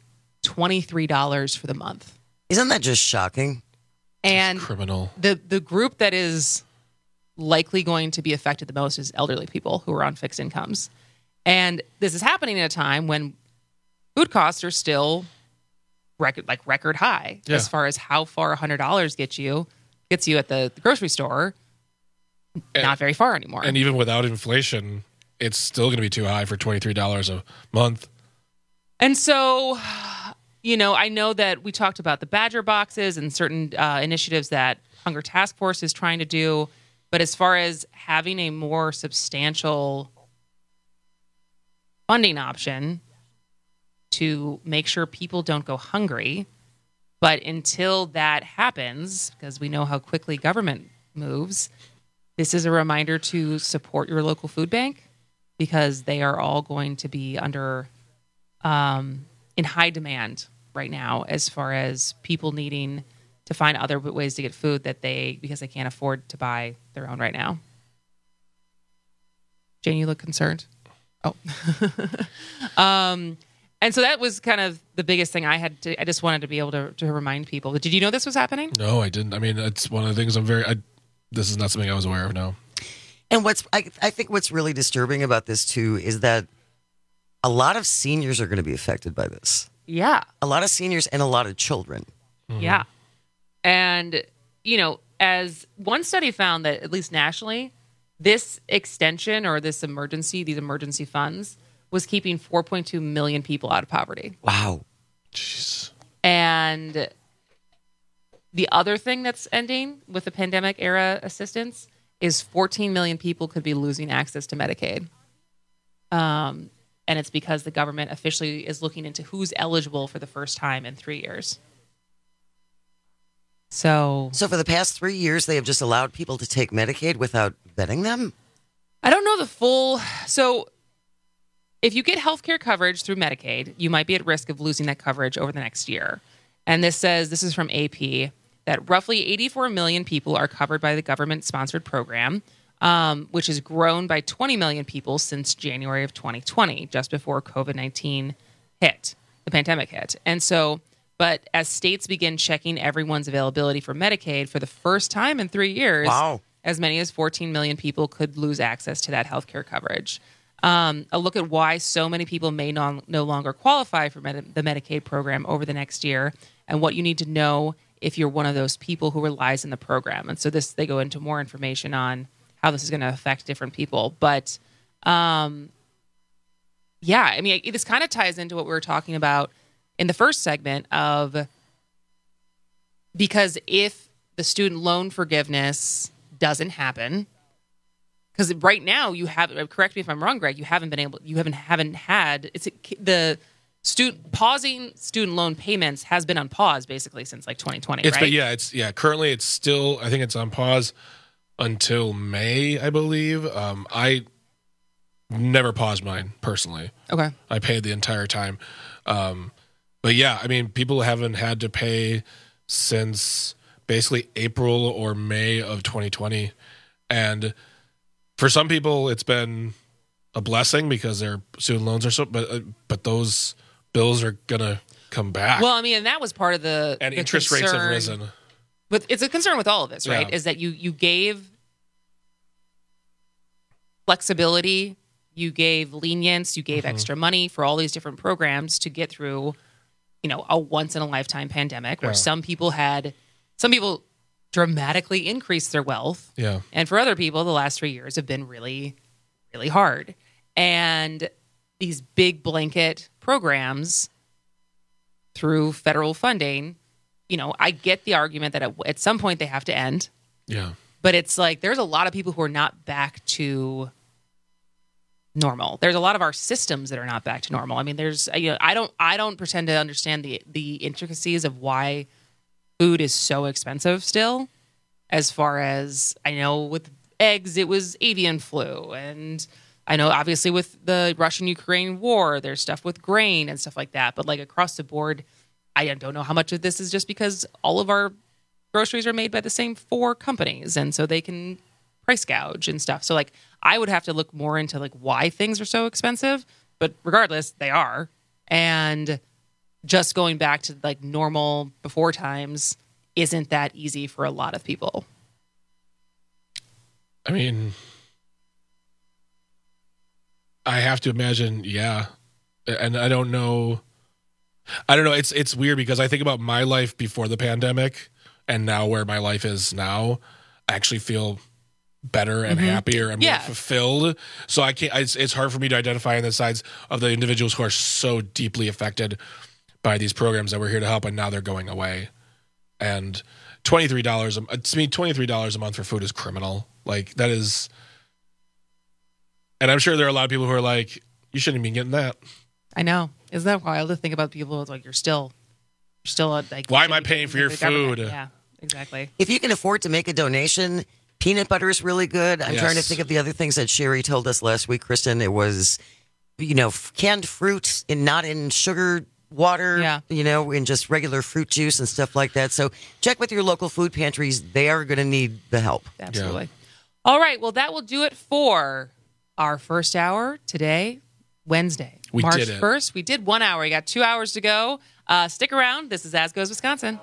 $23 for the month. Isn't that just shocking? And criminal. The group that is likely going to be affected the most is elderly people who are on fixed incomes. And this is happening at a time when food costs are still record high as far as how far $100 gets you at the grocery store. Not very far anymore. And even without inflation, it's still going to be too high for $23 a month. And so, I know that we talked about the Badger boxes and certain initiatives that Hunger Task Force is trying to do. But as far as having a more substantial funding option to make sure people don't go hungry, but until that happens, because we know how quickly government moves, this is a reminder to support your local food bank, because they are all going to be under in high demand right now as far as people needing to find other ways to get food because they can't afford to buy their own right now. Jane, you look concerned. Oh. And so that was kind of the biggest thing I just wanted to be able to remind people. Did you know this was happening? No, I didn't. I mean, it's one of the things this is not something I was aware of now. And I think what's really disturbing about this too is that a lot of seniors are going to be affected by this. Yeah. A lot of seniors and a lot of children. Mm-hmm. Yeah. And, as one study found that at least nationally, this extension or these emergency funds was keeping 4.2 million people out of poverty. Wow. Jeez. And the other thing that's ending with the pandemic era assistance is 14 million people could be losing access to Medicaid. And it's because the government officially is looking into who's eligible for the first time in 3 years. So for the past 3 years, they have just allowed people to take Medicaid without vetting them? I don't know the full. So if you get healthcare coverage through Medicaid, you might be at risk of losing that coverage over the next year. And this is from AP, that roughly 84 million people are covered by the government-sponsored program, which has grown by 20 million people since January of 2020, just before COVID-19 hit, the pandemic hit. And so But as states begin checking everyone's availability for Medicaid for the first time in 3 years, wow, as many as 14 million people could lose access to that healthcare coverage. A look at why so many people may no longer qualify for the Medicaid program over the next year, and what you need to know if you're one of those people who relies on the program. And so they go into more information on how this is going to affect different people. But yeah, I mean, this kind of ties into what we were talking about in the first segment of, because if the student loan forgiveness doesn't happen, because right now you have, correct me if I'm wrong, Greg, you haven't had pausing student loan payments has been on pause basically since like 2020, right? Currently it's still, I think it's on pause until May, I believe. I never paused mine personally. Okay. I paid the entire time. But yeah, I mean, people haven't had to pay since basically April or May of 2020. And for some people, it's been a blessing because their student loans are but those bills are going to come back. Well, I mean, and that was part of the interest rates have risen. But it's a concern with all of this, right? Yeah. Is that you gave flexibility, you gave lenience, you gave extra money for all these different programs to get through, a once in a lifetime pandemic where some people dramatically increased their wealth. Yeah. And for other people, the last 3 years have been really, really hard. And these big blanket programs through federal funding, I get the argument that at some point they have to end. Yeah. But it's like there's a lot of people who are not back to normal. There's a lot of our systems that are not back to normal. I mean, I don't pretend to understand the intricacies of why food is so expensive still. As far as I know, with eggs, it was avian flu, and I know obviously with the Russian-Ukraine war, there's stuff with grain and stuff like that. But like across the board, I don't know how much of this is just because all of our groceries are made by the same 4 companies, and so they can price gouge and stuff. So like I would have to look more into like why things are so expensive, but regardless, they are. And just going back to like normal before times isn't that easy for a lot of people. I mean, I have to imagine, yeah. And I don't know. It's weird because I think about my life before the pandemic and now where my life is now. I actually feel better and happier and more fulfilled. So I can't. It's hard for me to identify on the sides of the individuals who are so deeply affected by these programs that we're here to help, and now they're going away. And $23 to me, $23 a month for food is criminal. Like that is. And I'm sure there are a lot of people who are like, you shouldn't be getting that. I know. Isn't that wild to think about people like you're still like. Why am I paying for your food? Yeah, exactly. If you can afford to make a donation, peanut butter is really good. I'm trying to think of the other things that Sherry told us last week, Kristen. It was, canned fruit and not in sugar water, in just regular fruit juice and stuff like that. So check with your local food pantries. They are going to need the help. Absolutely. Yeah. All right. Well, that will do it for our first hour today, Wednesday. We March did it. 1st. We did 1 hour. You got 2 hours to go. Stick around. This is As Goes Wisconsin.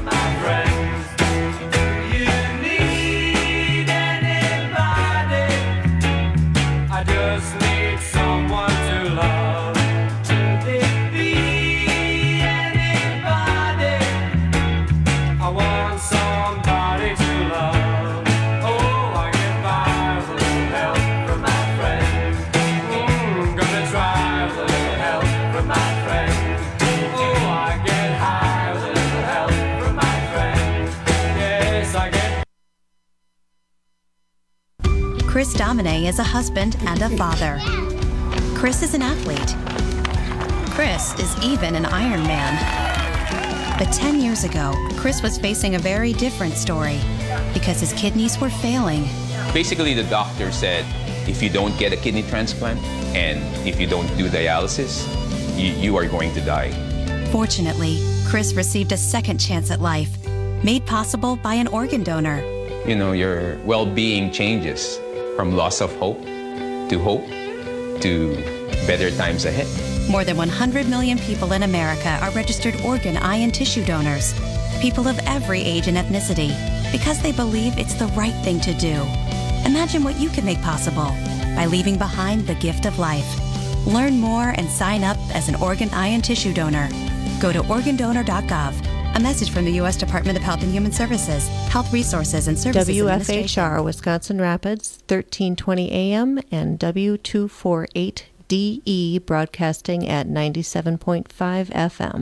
I just need someone to love. Be anybody. I want somebody to love. Oh, I get by with a little help from my friend. Gonna try with a little help from my friend. Oh, I get high with a little help from my friend. Yes, I get. Chris Domine is a husband and a father. Chris is an athlete. Chris is even an Ironman. But 10 years ago, Chris was facing a very different story because his kidneys were failing. Basically, the doctor said, if you don't get a kidney transplant and if you don't do dialysis, you are going to die. Fortunately, Chris received a second chance at life, made possible by an organ donor. Your well-being changes from loss of hope to better times ahead. More than 100 million people in America are registered organ, eye, and tissue donors. People of every age and ethnicity, because they believe it's the right thing to do. Imagine what you can make possible by leaving behind the gift of life. Learn more and sign up as an organ, eye, and tissue donor. Go to organdonor.gov. A message from the U.S. Department of Health and Human Services, Health Resources and Services Administration. WFHR, Wisconsin Rapids, 1320 AM and W248DE broadcasting at 97.5 FM.